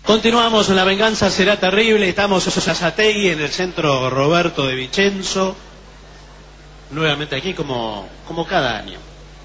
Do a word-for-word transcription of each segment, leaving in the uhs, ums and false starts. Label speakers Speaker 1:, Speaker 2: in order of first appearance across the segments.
Speaker 1: Continuamos, La venganza será terrible. Estamos en Sazategui, en el centro Roberto de Vicenzo. Nuevamente aquí como, como cada año.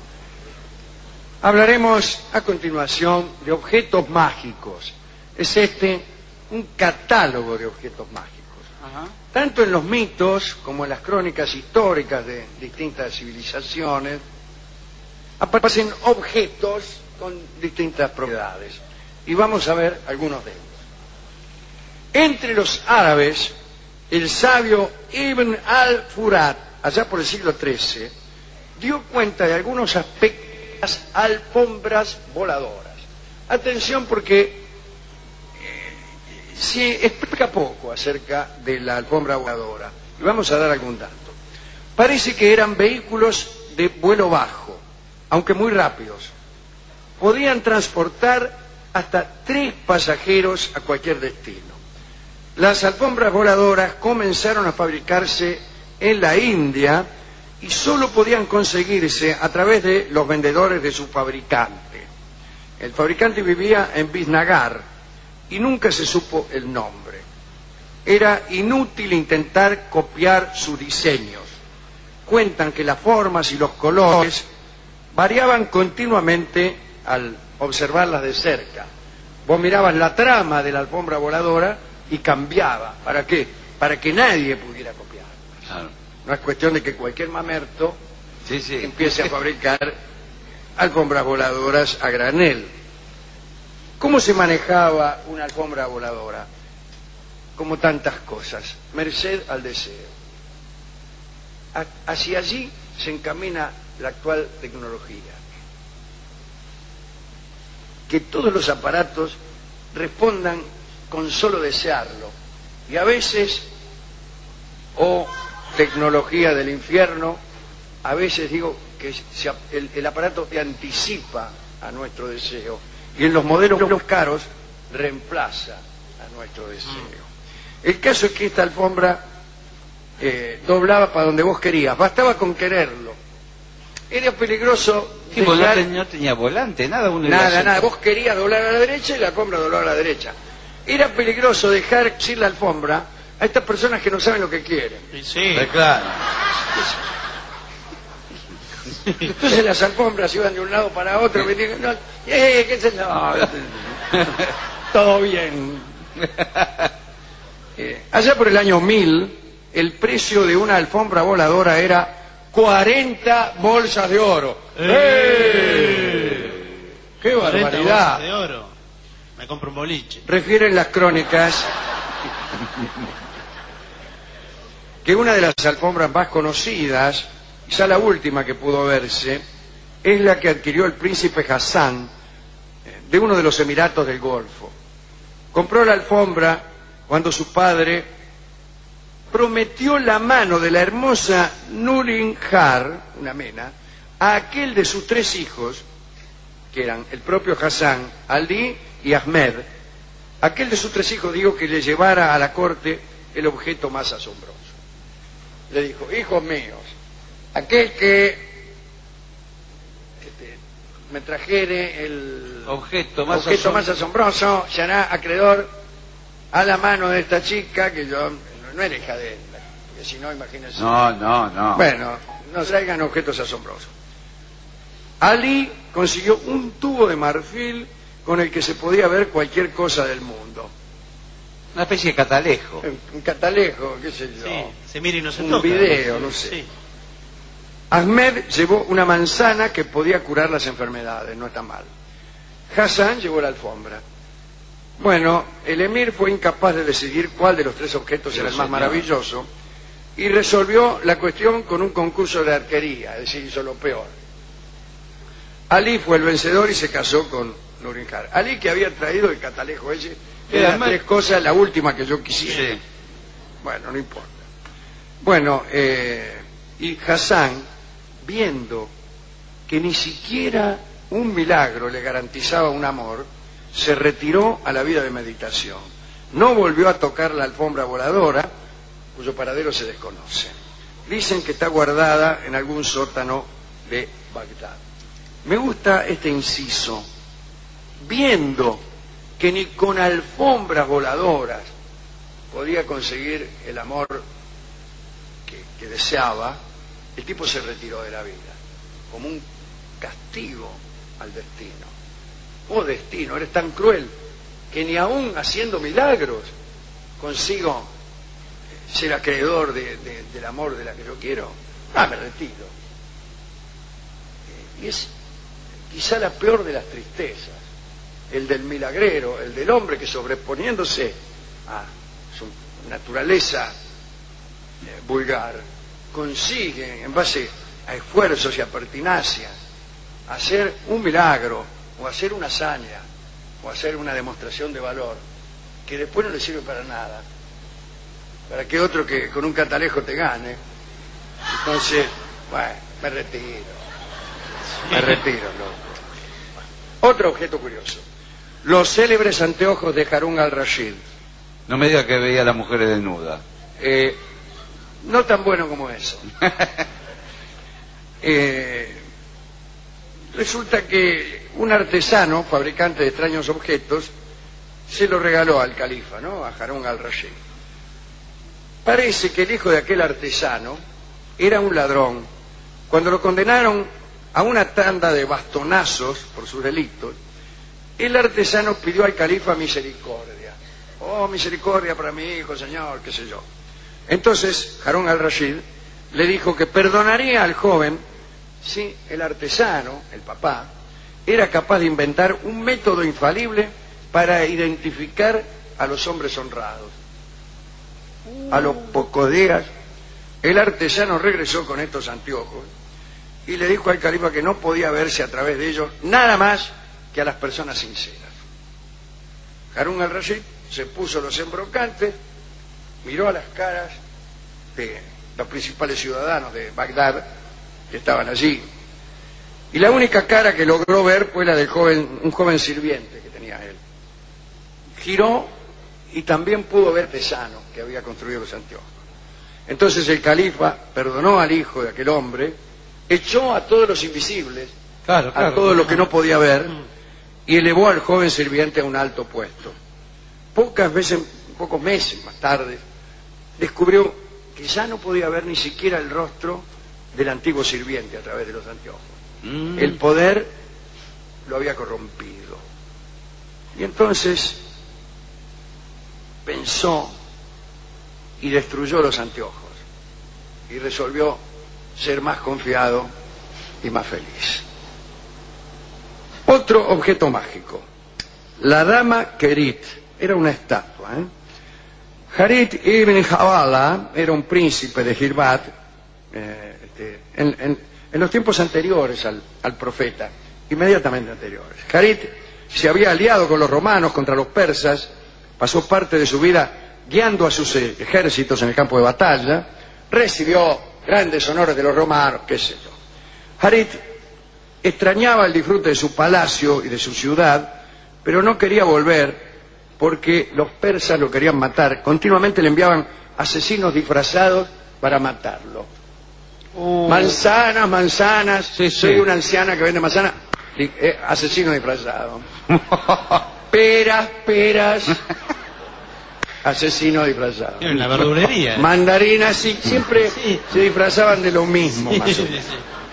Speaker 2: Hablaremos a continuación de objetos mágicos. Es este un catálogo de objetos mágicos. Ajá. Tanto en los mitos como en las crónicas históricas de distintas civilizaciones aparecen objetos con distintas propiedades. Y vamos a ver algunos de ellos. Entre los árabes, el sabio Ibn al-Furat, allá por el siglo trece, dio cuenta de algunos aspectos de las alfombras voladoras. Atención, porque eh, se explica poco acerca de la alfombra voladora. Y vamos a dar algún dato. Parece que eran vehículos de vuelo bajo, aunque muy rápidos. Podían transportar hasta tres pasajeros a cualquier destino. Las alfombras voladoras comenzaron a fabricarse en la India y solo podían conseguirse a través de los vendedores de su fabricante. El fabricante vivía en Bisnagar y nunca se supo el nombre. Era inútil intentar copiar sus diseños. Cuentan que las formas y los colores variaban continuamente al observarlas de cerca. Vos mirabas la trama de la alfombra voladora y cambiaba. ¿Para qué? Para que nadie pudiera copiar. Claro. No es cuestión de que cualquier mamerto sí, sí. empiece a fabricar alfombras voladoras a granel. ¿Cómo se manejaba una alfombra voladora? Como tantas cosas, merced al deseo. Hacia allí se encamina la actual tecnología. Que todos los aparatos respondan con solo desearlo. Y a veces, o oh, tecnología del infierno, a veces digo que se, el, el aparato te anticipa a nuestro deseo. Y en los modelos más caros reemplaza a nuestro deseo. Mm. El caso es que esta alfombra eh, doblaba para donde vos querías. Bastaba con quererlo. Era peligroso.
Speaker 3: Sí, dejar... no, ten, no tenía volante, nada. Uno
Speaker 2: nada, nada. Vos querías doblar a la derecha y la alfombra doblaba a la derecha. Era peligroso dejar sin la alfombra a estas personas que no saben lo que quieren.
Speaker 1: Sí, sí.
Speaker 3: Claro.
Speaker 2: Entonces las alfombras iban de un lado para otro. Me digan, no, eh, ¿qué se no, todo bien. Eh, allá por el año mil, el precio de una alfombra voladora era cuarenta bolsas de oro. ¡Eh! ¡Qué barbaridad!
Speaker 1: Bolsas de oro. Me compro un boliche.
Speaker 2: Refieren las crónicas que una de las alfombras más conocidas, quizá la última que pudo verse, es la que adquirió el príncipe Hassan de uno de los Emiratos del Golfo. Compró la alfombra cuando su padre prometió la mano de la hermosa Nurinjar, una mena, a aquel de sus tres hijos, que eran el propio Hassan, Ali y Ahmed. Aquel de sus tres hijos dijo que le llevara a la corte el objeto más asombroso. Le dijo, hijos míos, aquel que este, me trajere el
Speaker 3: objeto, más,
Speaker 2: objeto
Speaker 3: asom
Speaker 2: más asombroso será acreedor a la mano de esta chica, que yo no era hija de él, porque si no, imagínense.
Speaker 3: No, no, no.
Speaker 2: Bueno, no traigan objetos asombrosos. Ali consiguió un tubo de marfil con el que se podía ver cualquier cosa del mundo.
Speaker 3: Una especie de catalejo.
Speaker 2: Un catalejo, qué sé yo.
Speaker 1: Sí, se mira y no se
Speaker 2: un
Speaker 1: toca.
Speaker 2: Un video, no sé. Sí. Ahmed llevó una manzana que podía curar las enfermedades, no está mal. Hassan llevó la alfombra. Bueno, el emir fue incapaz de decidir cuál de los tres objetos era el más maravilloso y resolvió la cuestión con un concurso de arquería, es decir, hizo lo peor. Ali fue el vencedor y se casó con Nurinjar. Ali, que había traído el catalejo ese, de las tres cosas, la última que yo quisiera. Sí. Bueno, no importa. Bueno, eh, y Hassan, viendo que ni siquiera un milagro le garantizaba un amor, se retiró a la vida de meditación. No volvió a tocar la alfombra voladora, cuyo paradero se desconoce. Dicen que está guardada en algún sótano de Bagdad. Me gusta este inciso. Viendo que ni con alfombras voladoras podía conseguir el amor que, que deseaba, el tipo se retiró de la vida, como un castigo al destino. Oh destino, eres tan cruel que ni aún haciendo milagros consigo ser acreedor de, de, del amor de la que yo quiero. Ah, me retiro. Eh, y es quizá la peor de las tristezas, el del milagrero, el del hombre que sobreponiéndose a su naturaleza eh, vulgar, consigue, en base a esfuerzos y a pertinacia, hacer un milagro, o hacer una hazaña, o hacer una demostración de valor, que después no le sirve para nada, para que otro que con un catalejo te gane. Entonces, bueno, me retiro, me retiro, loco. Otro objeto curioso, los célebres anteojos de Harun al-Rashid.
Speaker 3: No me diga que veía a las mujeres desnudas.
Speaker 2: Eh, no tan bueno como eso. eh, resulta que un artesano, fabricante de extraños objetos, se lo regaló al califa, ¿no? A Harun al-Rashid. Parece que el hijo de aquel artesano era un ladrón. Cuando lo condenaron a una tanda de bastonazos por sus delitos, el artesano pidió al califa misericordia. Oh, misericordia para mi hijo, señor, qué sé yo. Entonces Harun al-Rashid le dijo que perdonaría al joven si el artesano, el papá, era capaz de inventar un método infalible para identificar a los hombres honrados. A los pocos días, el artesano regresó con estos anteojos y le dijo al califa que no podía verse a través de ellos nada más que a las personas sinceras. Harun al-Rashid se puso los embrocantes, miró a las caras de los principales ciudadanos de Bagdad que estaban allí, y la única cara que logró ver fue la del joven, un joven sirviente que tenía él. Giró y también pudo ver Tesano, que había construido los anteojos. Entonces el califa perdonó al hijo de aquel hombre, echó a todos los invisibles,
Speaker 1: claro, claro,
Speaker 2: a todo lo que no podía ver, y elevó al joven sirviente a un alto puesto. Pocas veces, pocos meses más tarde, descubrió que ya no podía ver ni siquiera el rostro del antiguo sirviente a través de los anteojos. Mm. El poder lo había corrompido. Y entonces pensó y destruyó los anteojos y resolvió ser más confiado y más feliz. Otro objeto mágico, la dama Kerit, era una estatua. ¿eh? Harit ibn Jabala era un príncipe de Girbat eh, este, en, en, en los tiempos anteriores al, al profeta, inmediatamente anteriores. Harit se había aliado con los romanos contra los persas, pasó parte de su vida guiando a sus ejércitos en el campo de batalla, recibió grandes honores de los romanos, qué sé yo. Harit extrañaba el disfrute de su palacio y de su ciudad, pero no quería volver porque los persas lo querían matar. Continuamente le enviaban asesinos disfrazados para matarlo. Uh. Manzanas, manzanas, sí, soy sí. una anciana que vende manzanas, eh, asesino disfrazado. Peras, peras, asesino disfrazado.
Speaker 1: En la verdulería.
Speaker 2: Mandarinas, sí, siempre sí. se disfrazaban de lo mismo, sí, más o menos. Sí, sí.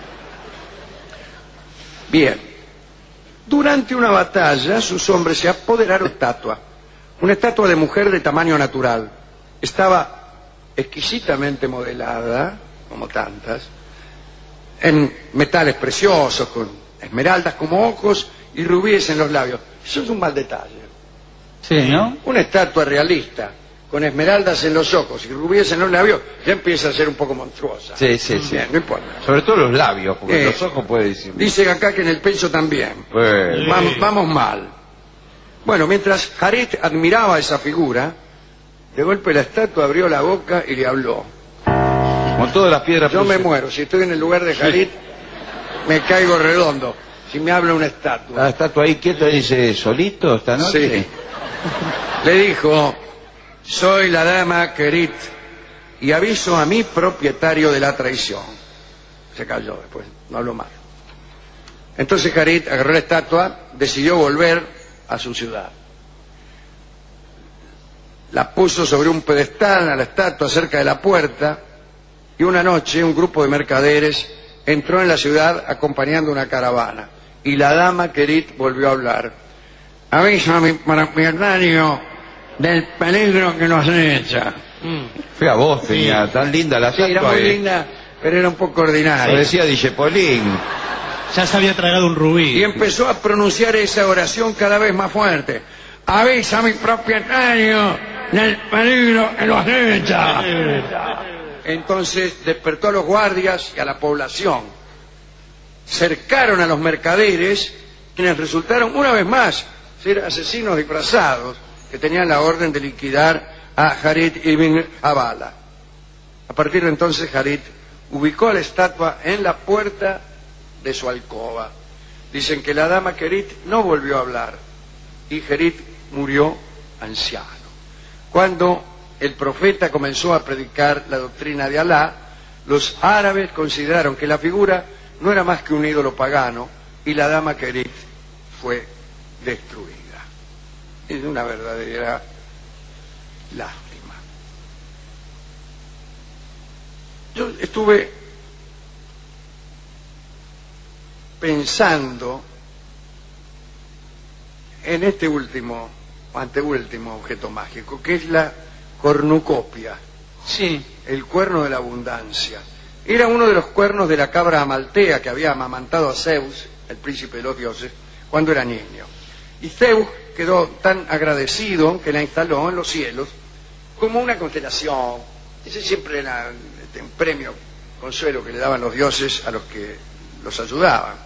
Speaker 2: Bien, durante una batalla sus hombres se apoderaron de una estatua, una estatua de mujer de tamaño natural. Estaba exquisitamente modelada, como tantas, en metales preciosos, con esmeraldas como ojos y rubíes en los labios. Eso es un mal detalle.
Speaker 3: Sí, ¿no?
Speaker 2: Una estatua realista, con esmeraldas en los ojos y rubíes en los labios, ya empieza a ser un poco monstruosa.
Speaker 3: Sí, sí, sí.
Speaker 2: Bien, no importa.
Speaker 3: Sobre todo los labios, porque
Speaker 2: eh,
Speaker 3: los ojos puede decir.
Speaker 2: Dicen acá que en el pecho también.
Speaker 3: Pues...
Speaker 2: vamos, vamos mal. Bueno, mientras Harit admiraba esa figura, de golpe la estatua abrió la boca y le habló.
Speaker 3: Con todas las piedras.
Speaker 2: Yo me muero. Si estoy en el lugar de Harit, sí. me caigo redondo. Si me habla una estatua.
Speaker 3: La estatua ahí quieta dice, ¿solito esta noche?
Speaker 2: Sí. Le dijo, soy la dama Kerit y aviso a mi propietario de la traición. Se calló después, no habló más. Entonces Harit agarró la estatua, decidió volver a su ciudad. la puso sobre un pedestal a la estatua cerca de la puerta, y una noche un grupo de mercaderes entró en la ciudad acompañando una caravana, y la dama Querit volvió a hablar. Avísame para mi hermano del peligro que nos echa.
Speaker 3: Mm. Fea voz tenía, sí. Tan linda la estatua.
Speaker 2: Sí, era muy eh. linda, pero era un poco ordinaria.
Speaker 3: Lo decía Dijepolín.
Speaker 1: Ya se había tragado un rubí.
Speaker 2: Y empezó a pronunciar esa oración cada vez más fuerte. Avisa a mi propietario del peligro que nos echa. Entonces despertó a los guardias y a la población. Cercaron a los mercaderes, quienes resultaron una vez más ser asesinos disfrazados que tenían la orden de liquidar a Harit ibn Abala. A partir de entonces Harit ubicó la estatua en la puerta de su alcoba. Dicen que la dama Querit no volvió a hablar y Harit murió anciano. Cuando el profeta comenzó a predicar la doctrina de Alá, los árabes consideraron que la figura no era más que un ídolo pagano y la dama Querit fue destruida. Es una verdadera lástima. Yo estuve pensando en este último, anteúltimo objeto mágico, que es la cornucopia.
Speaker 1: Sí.
Speaker 2: El cuerno de la abundancia. Era uno de los cuernos de la cabra amaltea que había amamantado a Zeus, el príncipe de los dioses, cuando era niño. Y Zeus quedó tan agradecido que la instaló en los cielos como una constelación. Ese siempre era este, un premio, consuelo que le daban los dioses a los que los ayudaban.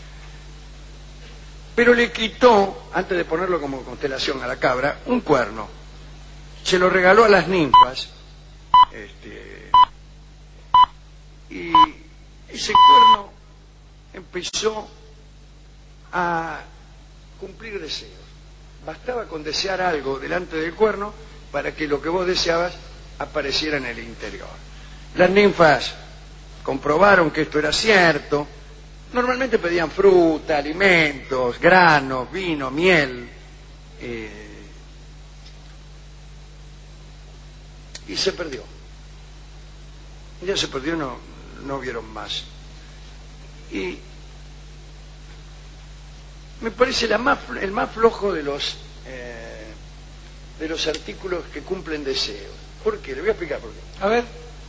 Speaker 2: Pero le quitó, antes de ponerlo como constelación a la cabra, un cuerno. Se lo regaló a las ninfas. Este, y ese cuerno empezó a cumplir deseos. Bastaba con desear algo delante del cuerno para que lo que vos deseabas apareciera en el interior. Las ninfas comprobaron que esto era cierto. Normalmente pedían fruta, alimentos, granos, vino, miel. Eh, y se perdió. Ya se perdió, no, no vieron más. Y me parece la más, el más flojo de los eh, de los artículos que cumplen deseos. ¿Por qué? Le voy a explicar por qué.
Speaker 1: A ver.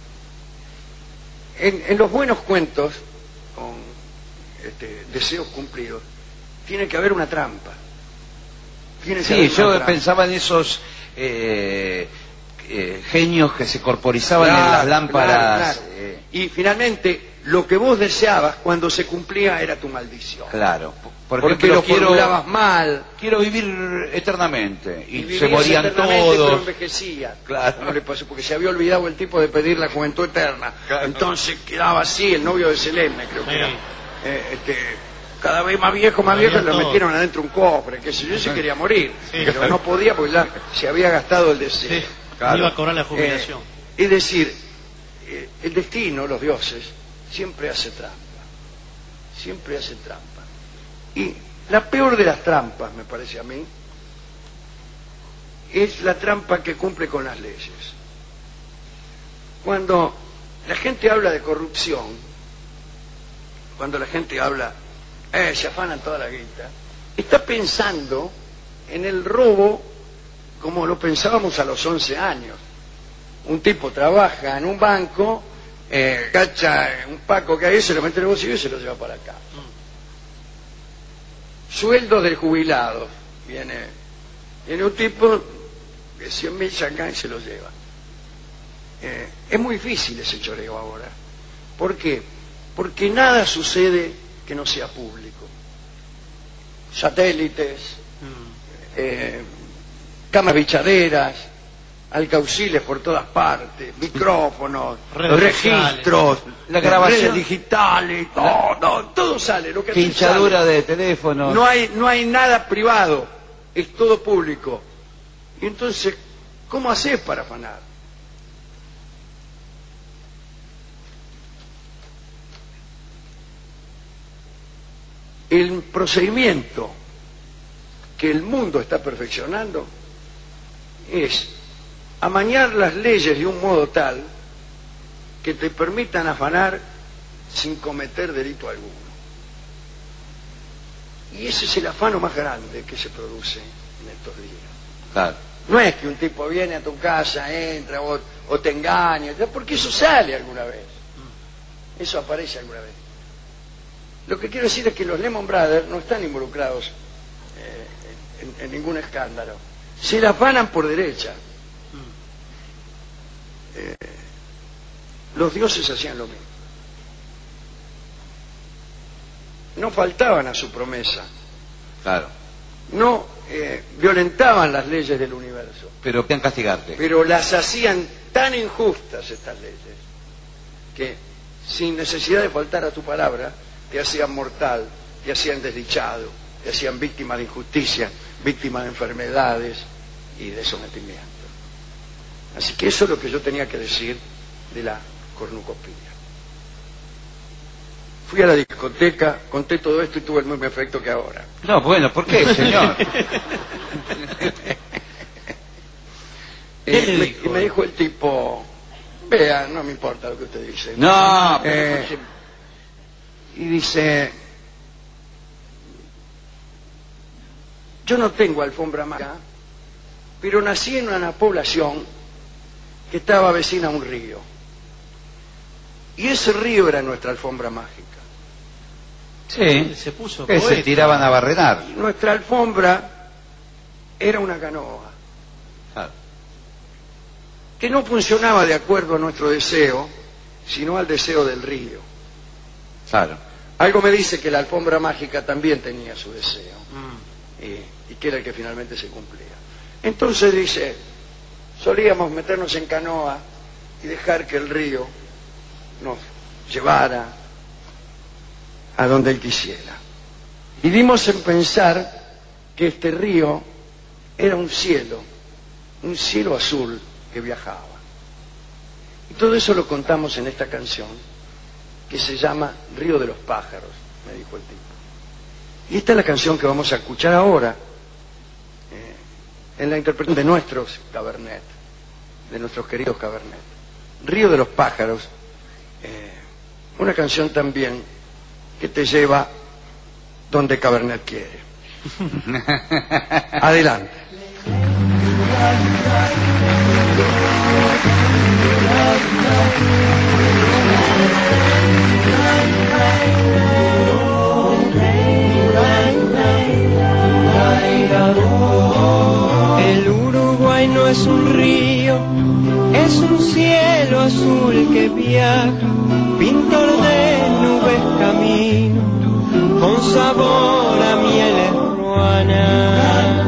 Speaker 2: En, en los buenos cuentos con este, deseos cumplidos tiene que haber una trampa. Tiene que
Speaker 3: sí,
Speaker 2: haber
Speaker 3: yo
Speaker 2: una trampa.
Speaker 3: pensaba en esos eh, eh, genios que se corporizaban claro, en las lámparas.
Speaker 2: Claro, claro. Eh... Y finalmente lo que vos deseabas cuando se cumplía era tu maldición.
Speaker 3: Claro. Por
Speaker 2: Porque
Speaker 3: ejemplo,
Speaker 2: lo
Speaker 3: quiero,
Speaker 2: formulabas mal.
Speaker 3: Quiero vivir eternamente. Y,
Speaker 2: y
Speaker 3: se morían
Speaker 2: eternamente,
Speaker 3: todos.
Speaker 2: Pero envejecía.
Speaker 3: Claro.
Speaker 2: No le pasó porque se había olvidado el tipo de pedir la juventud eterna. Claro. Entonces quedaba así el novio de Selene, creo que sí. era. Eh, este, cada vez más viejo, más viejo, lo metieron adentro un cofre. Que si yo se quería morir. Sí, pero claro. no podía porque ya se había gastado el deseo.
Speaker 1: Sí. Claro. Iba a cobrar la jubilación.
Speaker 2: Eh, es decir, eh, el destino, los dioses, siempre hace trampa. Siempre hace trampa. Y la peor de las trampas, me parece a mí, es la trampa que cumple con las leyes. Cuando la gente habla de corrupción, cuando la gente habla, eh, se afanan toda la guita, está pensando en el robo como lo pensábamos a los once años. Un tipo trabaja en un banco, eh, cacha un paco que hay, se lo mete en el bolsillo y se lo lleva para acá. Sueldos del jubilado. Viene, viene un tipo de cien mil saca y se lo lleva. Eh, es muy difícil ese choreo ahora. ¿Por qué? Porque nada sucede que no sea público. Satélites, eh, cámaras bichaderas, alcauciles por todas partes, micrófonos, redes registros,
Speaker 3: la grabación,
Speaker 2: redes digitales, todo, todo, todo sale. Lo que
Speaker 3: pinchadura sale. De teléfono.
Speaker 2: No hay, no hay nada privado, es todo público. Y entonces, ¿cómo haces para afanar? El procedimiento que el mundo está perfeccionando es amañar las leyes de un modo tal que te permitan afanar sin cometer delito alguno. Y ese es el afano más grande que se produce en estos días.
Speaker 3: Claro.
Speaker 2: No es que un tipo viene a tu casa, entra o, o te engaña, porque eso sale alguna vez. Eso aparece alguna vez. Lo que quiero decir es que los Lehman Brothers no están involucrados eh, en, en ningún escándalo. Se la afanan por derecha. Eh, los dioses hacían lo mismo. No faltaban a su promesa.
Speaker 3: Claro.
Speaker 2: No eh, violentaban las leyes del universo.
Speaker 3: Pero podían castigarte.
Speaker 2: Pero las hacían tan injustas estas leyes que sin necesidad de faltar a tu palabra te hacían mortal, te hacían desdichado, te hacían víctima de injusticia, víctima de enfermedades y de sometimiento. Así que eso es lo que yo tenía que decir de la cornucopía. Fui a la discoteca, conté todo esto y tuve el mismo efecto que ahora.
Speaker 3: No, bueno, ¿por qué, señor?
Speaker 2: eh, me, y me dijo el tipo, vea, no me importa lo que usted dice.
Speaker 3: No,
Speaker 2: eh, y dice, yo no tengo alfombra mágica, pero nací en una población que estaba vecina a un río. Y ese río era nuestra alfombra mágica.
Speaker 3: Sí,
Speaker 1: se puso
Speaker 3: que se tiraban a barrenar.
Speaker 2: Y nuestra alfombra era una canoa.
Speaker 3: Claro.
Speaker 2: Que no funcionaba de acuerdo a nuestro deseo, sino al deseo del río.
Speaker 3: Claro.
Speaker 2: Algo me dice que la alfombra mágica también tenía su deseo, mm. y, y que era el que finalmente se cumplía. Entonces dice, solíamos meternos en canoa y dejar que el río nos llevara a donde él quisiera. Y dimos en pensar que este río era un cielo, un cielo azul que viajaba. Y todo eso lo contamos en esta canción, que se llama Río de los Pájaros, me dijo el tipo. Y esta es la canción que vamos a escuchar ahora, eh, en la interpretación de nuestros Cabernet, de nuestros queridos Cabernet. Río de los Pájaros, eh, una canción también que te lleva donde Cabernet quiere. Adelante.
Speaker 4: El Uruguay no es un río, es un cielo azul que viaja, pintor de nubes camino, con sabor a mieles ruanas.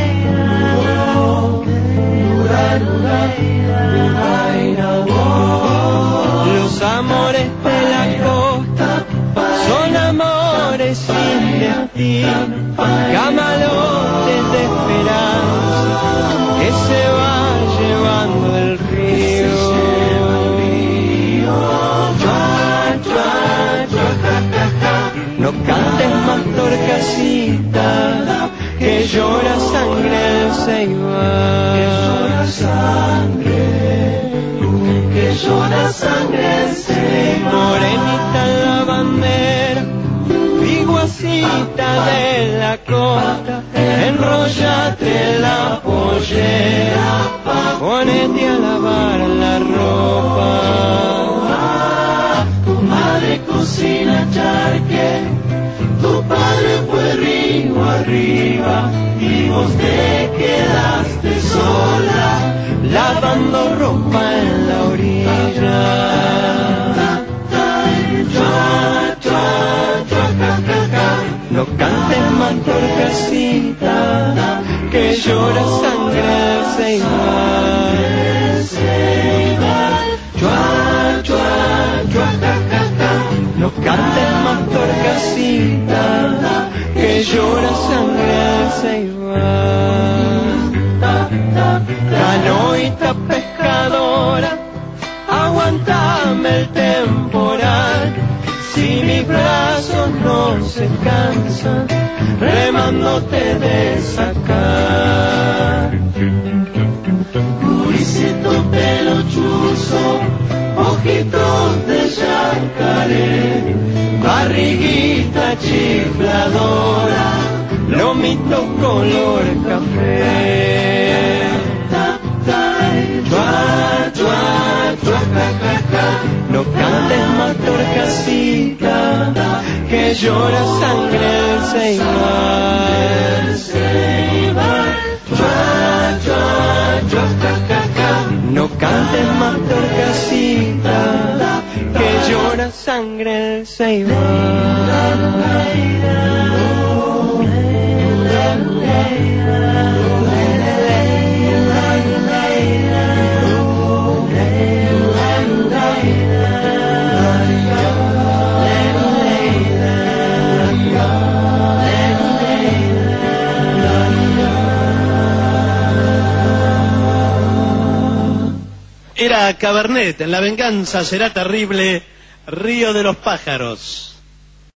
Speaker 4: Los amores de la costa son amores sin destino, camalotes de esperanza que se va llevando el río. Chua, chua, chua, no cantes más torcasita, que llora sangre el ceibal. Que llora sangre, que llora sangre el ceibal. Morenita en la bandera, viguacita de la costa, enrollate la pollera, ponete a lavar la ropa. Tu madre cocina charque, tu padre fue río arriba, y vos te quedaste sola, lavando ropa en la orilla. Chua, chua, chua, ca, ca, ca. No cantes más torcasita, que llora sangre el ceibal. Chua, chua, chua, ca, ca, ca. No cantes más torcasita, que llora sangre el ceibal. Canoita pescadora, aguantame el temporal, si mis brazos no se cansan, remándote de sacar. Mauricito pelo chuzo, ojitos de yacaré, barriguita chifladora, lomito color café. Chua, chua, chua, ja, ja, ja. No cantes más torcasita, que llora sangre el Ceibal. Chua, chua, chua, ja, ja, ja. No cantes más torcasita, que llora sangre el Ceibal.
Speaker 1: Era Cabernet, en La venganza será terrible, Río de los pájaros.